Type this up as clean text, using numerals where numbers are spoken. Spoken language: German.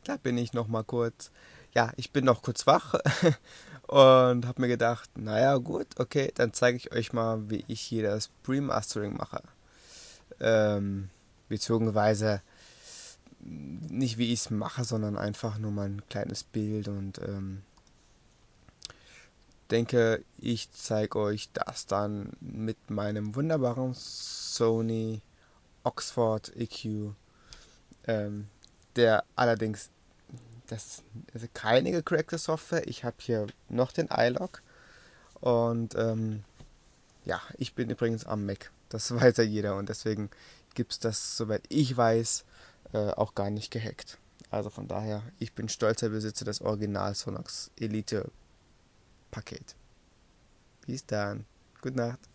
Da bin ich noch mal kurz. Ja, ich bin noch kurz wach und habe mir gedacht, naja, gut, okay, dann zeige ich euch mal, wie ich hier das Pre-Mastering mache. Beziehungsweise nicht wie ich es mache, sondern einfach nur mal ein kleines Bild und denke, ich zeige euch das dann mit meinem wunderbaren Sony Oxford EQ, ähm, der allerdings, das ist keine gecrackte Software. Ich habe hier noch den iLog und ja, ich bin übrigens am Mac. Das weiß ja jeder und deswegen gibt es das, soweit ich weiß, auch gar nicht gehackt. Also von daher, ich bin stolzer Besitzer des Original Sonox Elite Paket. Bis dann. Gute Nacht.